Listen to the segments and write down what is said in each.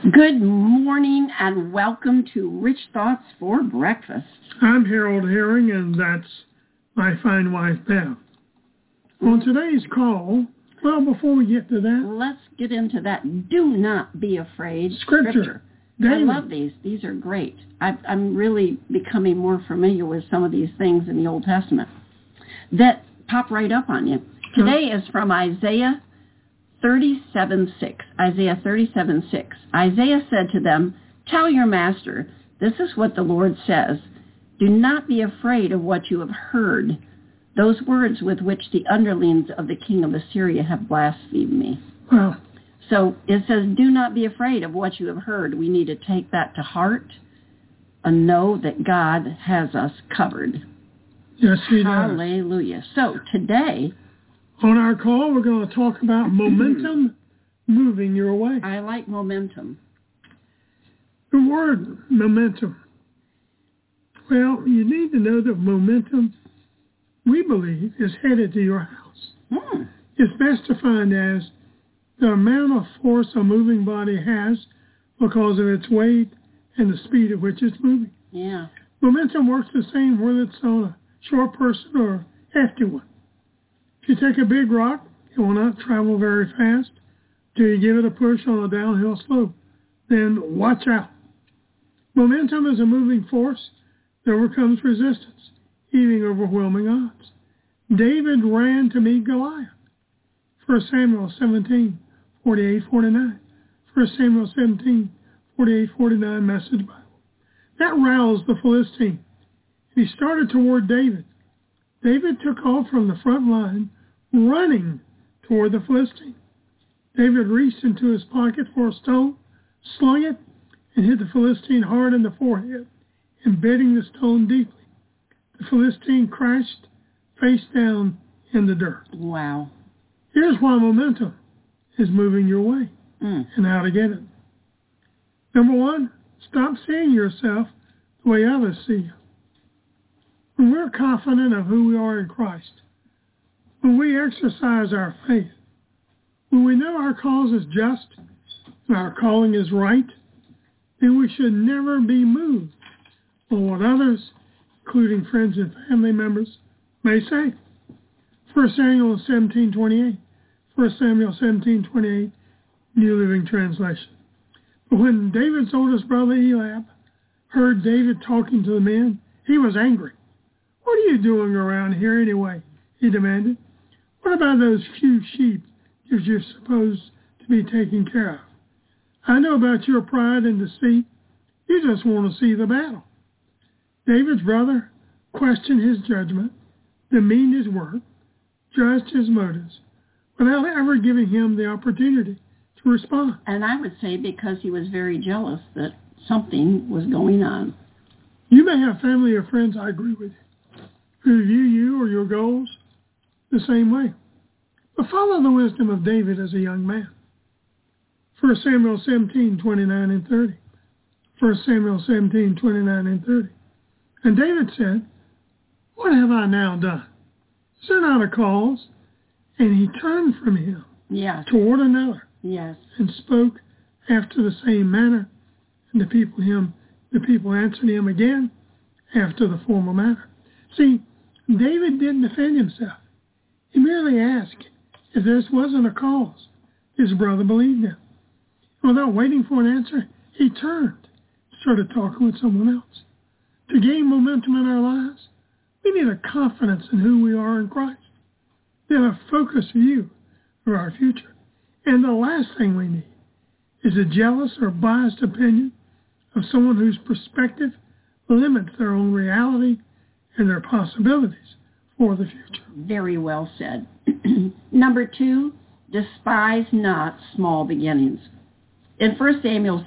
Good morning and welcome to Rich Thoughts for Breakfast. I'm Harold Herring, and that's my fine wife, Beth. On today's call, well, before we get to that, let's get into that. Do not be afraid. Scripture. I love these. These are great. I'm really becoming more familiar with some of these things in the Old Testament that pop right up on you. Today is from Isaiah 37:6. Isaiah 37:6. Isaiah said to them, "Tell your master, this is what the Lord says. Do not be afraid of what you have heard, those words with which the underlings of the king of Assyria have blasphemed me." Wow. So it says, do not be afraid of what you have heard. We need to take that to heart and know that God has us covered. Yes, he does. Hallelujah. So today, on our call, we're going to talk about momentum moving your way. I like momentum. The word momentum. Well, you need to know that momentum, we believe, is headed to your house. It's best defined as the amount of force a moving body has because of its weight and the speed at which it's moving. Yeah. Momentum works the same whether it's on a short person or a hefty one. If you take a big rock, it will not travel very fast till you give it a push on a downhill slope. Then watch out. Momentum is a moving force that overcomes resistance, even overwhelming odds. David ran to meet Goliath. 1 Samuel 17:48-49. 1 Samuel 17:48-49 Message Bible. That roused the Philistine. He started toward David. David took off from the front line, running toward the Philistine. David reached into his pocket for a stone, slung it, and hit the Philistine hard in the forehead, embedding the stone deeply. The Philistine crashed face down in the dirt. Wow. Here's why momentum is moving your way and how to get it. Number one, stop seeing yourself the way others see you. When we're confident of who we are in Christ, when we exercise our faith, when we know our cause is just and our calling is right, then we should never be moved by what others, including friends and family members, may say. 1 Samuel 17:28. 1 Samuel 17:28, New Living Translation. But when David's oldest brother Eliab heard David talking to the men, he was angry. "What are you doing around here anyway?" he demanded. "What about those few sheep that you're supposed to be taking care of? I know about your pride and deceit. You just want to see the battle." David's brother questioned his judgment, demeaned his work, judged his motives, without ever giving him the opportunity to respond. And I would say because he was very jealous that something was going on. You may have family or friends, I agree with you, who view you or your goals the same way. But follow the wisdom of David as a young man. 1 Samuel 17:29-30. 1 Samuel 17:29-30. And David said, "What have I now done? Is there not a cause?" And he turned from him toward another and spoke after the same manner. And the people answered him again after the former manner. See, David didn't defend himself. He merely asked if this wasn't a cause his brother believed in. Without waiting for an answer, he turned, started talking with someone else. To gain momentum in our lives, we need a confidence in who we are in Christ. Then a focused view of our future. And the last thing we need is a jealous or biased opinion of someone whose perspective limits their own reality and their possibilities for the future. Very well said. Number two, despise not small beginnings. In 1 Samuel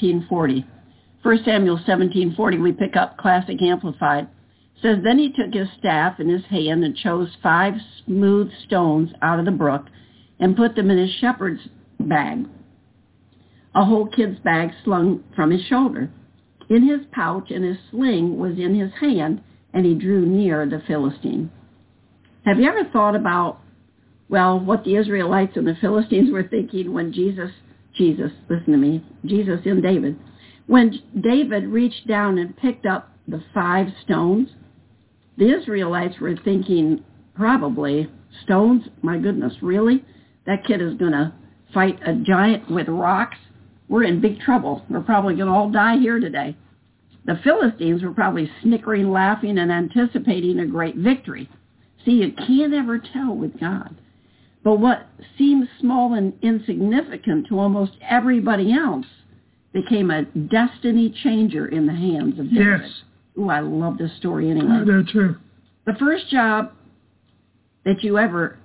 17:40, we pick up Classic Amplified. It says, "Then he took his staff in his hand and chose 5 smooth stones out of the brook and put them in his shepherd's bag, a whole kid's bag slung from his shoulder. In his pouch and his sling was in his hand, and he drew near the Philistine." Have you ever thought about, what the Israelites and the Philistines were thinking when Jesus Jesus, listen to me, Jesus in David. When David reached down and picked up the 5 stones, the Israelites were thinking, probably, stones? My goodness, really? That kid is going to fight a giant with rocks? We're in big trouble. We're probably going to all die here today. The Philistines were probably snickering, laughing, and anticipating a great victory. See, you can't ever tell with God. But what seems small and insignificant to almost everybody else became a destiny changer in the hands of David. Yes. Ooh, I love this story anyway. That's true. The first job that you ever,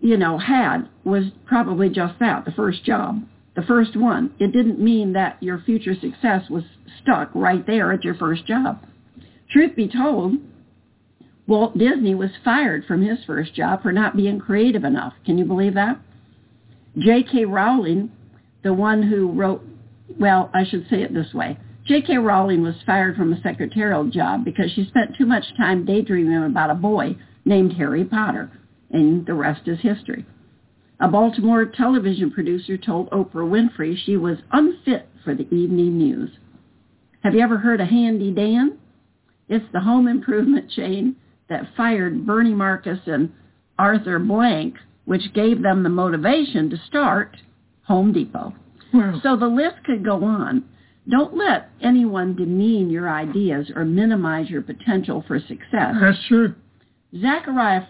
had was probably just that, the first job. The first one. It didn't mean that your future success was stuck right there at your first job. Truth be told, Walt Disney was fired from his first job for not being creative enough. Can you believe that? J.K. Rowling, the one who wrote, well, I should say it this way. J.K. Rowling was fired from a secretarial job because she spent too much time daydreaming about a boy named Harry Potter, and the rest is history. A Baltimore television producer told Oprah Winfrey she was unfit for the evening news. Have you ever heard of Handy Dan? It's the home improvement chain that fired Bernie Marcus and Arthur Blank, which gave them the motivation to start Home Depot. Wow. So the list could go on. Don't let anyone demean your ideas or minimize your potential for success. That's true. Zechariah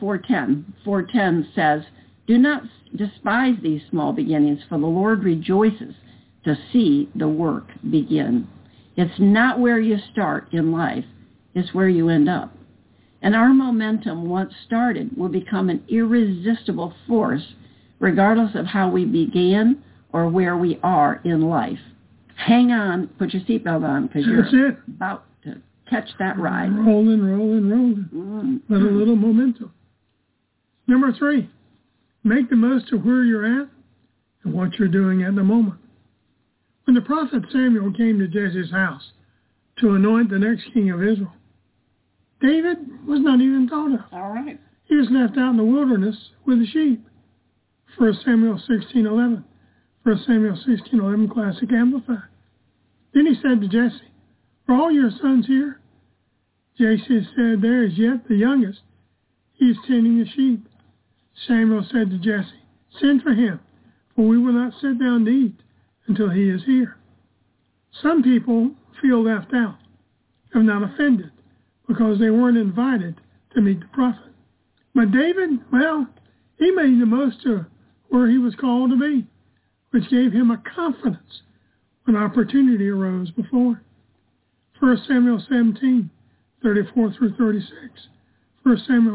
4:10 says, "Do not despise these small beginnings, for the Lord rejoices to see the work begin." It's not where you start in life, it's where you end up. And our momentum, once started, will become an irresistible force, regardless of how we began or where we are in life. Hang on, put your seatbelt on, because you're about to catch that ride. Rolling. Mm-hmm. With a little momentum. Number 3, make the most of where you're at and what you're doing at the moment. When the prophet Samuel came to Jesse's house to anoint the next king of Israel, David was not even thought of. All right. He was left out in the wilderness with the sheep. 1 Samuel 16:11. 1 Samuel 16:11, Classic Amplified. Then he said to Jesse, "Are all your sons here?" Jesse said, "There is yet the youngest. He is tending the sheep." Samuel said to Jesse, "Send for him, for we will not sit down to eat until he is here." Some people feel left out, if not offended, because they weren't invited to meet the prophet. But David, well, he made the most of where he was called to be, which gave him a confidence when opportunity arose before. 1 Samuel 17:34 through 36. 1 Samuel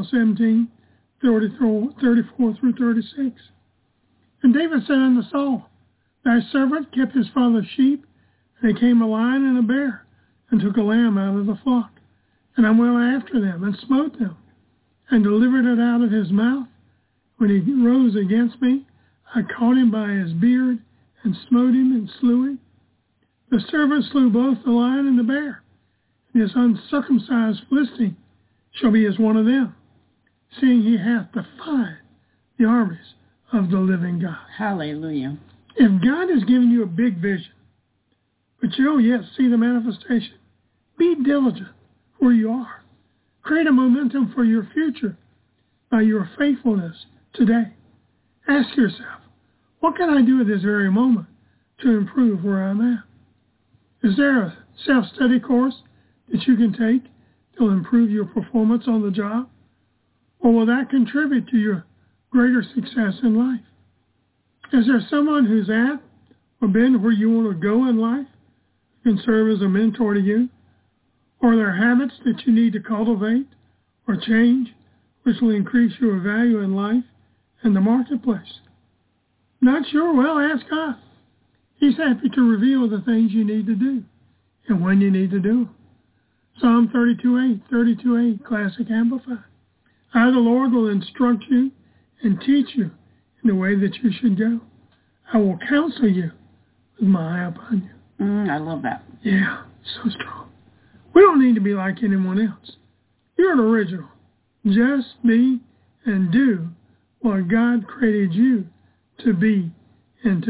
17:34 through 36. And David said unto Saul, "Thy servant kept his father's sheep, and there came a lion and a bear, and took a lamb out of the flock. And I went after them, and smote them, and delivered it out of his mouth. When he rose against me, I caught him by his beard, and smote him, and slew him. The servant slew both the lion and the bear, and his uncircumcised Philistine shall be as one of them, seeing he hath defied the armies of the living God." Hallelujah. If God has given you a big vision, but you don't yet see the manifestation, be diligent where you are. Create a momentum for your future by your faithfulness today. Ask yourself, what can I do at this very moment to improve where I'm at? Is there a self-study course that you can take to improve your performance on the job? Or will that contribute to your greater success in life? Is there someone who's at or been where you want to go in life who can serve as a mentor to you? Or are there habits that you need to cultivate or change which will increase your value in life and the marketplace? Not sure? Well, ask God. He's happy to reveal the things you need to do and when you need to do them. Psalm 32:8, Classic Amplified. I, the Lord, will instruct you and teach you in the way that you should go. I will counsel you with my eye upon you. I love that. Yeah, so strong. We don't need to be like anyone else. You're an original. Just be and do what God created you to be and to do.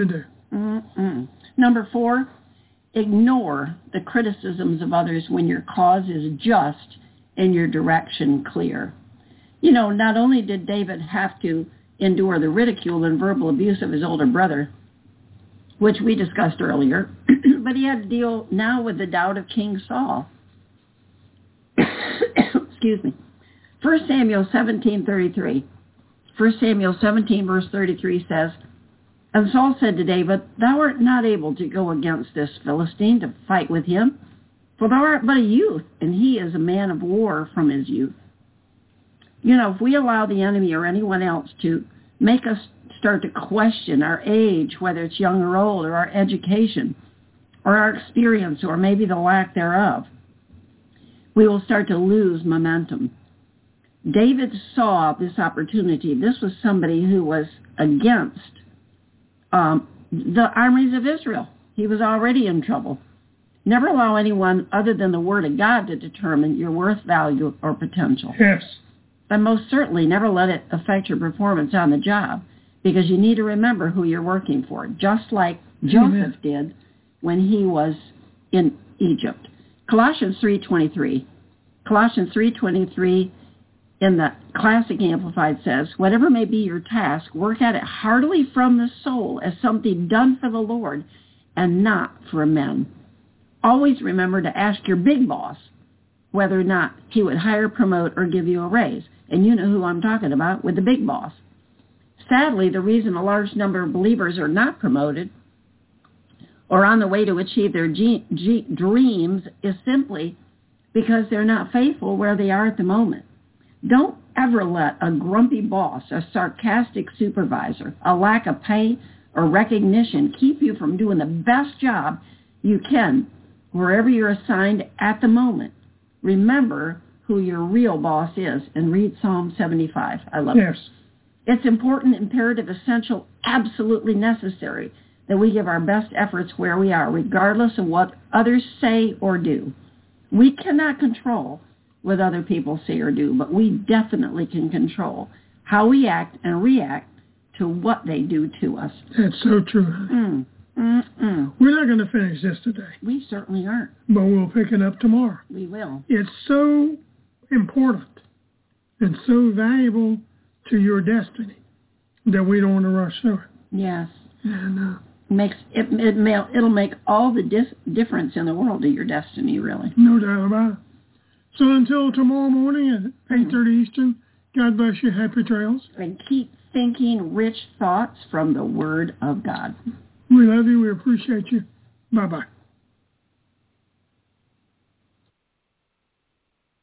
Number 4, ignore the criticisms of others when your cause is just and your direction clear. You know, not only did David have to endure the ridicule and verbal abuse of his older brother, which we discussed earlier, but he had to deal now with the doubt of King Saul. Excuse me. 1 Samuel 17:33. 1 Samuel 17, verse 33 says, "And Saul said to David, Thou art not able to go against this Philistine to fight with him, for thou art but a youth, and he is a man of war from his youth." You know, if we allow the enemy or anyone else to make us start to question our age, whether it's young or old, or our education, or our experience, or maybe the lack thereof, we will start to lose momentum. David saw this opportunity. This was somebody who was against the armies of Israel. He was already in trouble. Never allow anyone other than the Word of God to determine your worth, value, or potential. Yes. And most certainly never let it affect your performance on the job, because you need to remember who you're working for, just like Joseph did when he was in Egypt. Colossians 3:23. Colossians 3:23 in the Classic Amplified says, "Whatever may be your task, work at it heartily from the soul as something done for the Lord and not for men." Always remember to ask your big boss whether or not he would hire, promote, or give you a raise. And you know who I'm talking about with the big boss. Sadly, the reason a large number of believers are not promoted or on the way to achieve their dreams is simply because they're not faithful where they are at the moment. Don't ever let a grumpy boss, a sarcastic supervisor, a lack of pay or recognition keep you from doing the best job you can wherever you're assigned at the moment. Remember who your real boss is and read Psalm 75. I love it. It's important, imperative, essential, absolutely necessary that we give our best efforts where we are, regardless of what others say or do. We cannot control what other people say or do, but we definitely can control how we act and react to what they do to us. That's so true. We're not going to finish this today. We certainly aren't. But we'll pick it up tomorrow. We will. It's so important and so valuable to your destiny that we don't want to rush through it. Yes. And it'll make all the difference in the world to your destiny, really. No doubt about it. So until tomorrow morning at 8:30 Eastern, God bless you. Happy trails. And keep thinking rich thoughts from the Word of God. We love you. We appreciate you. Bye-bye.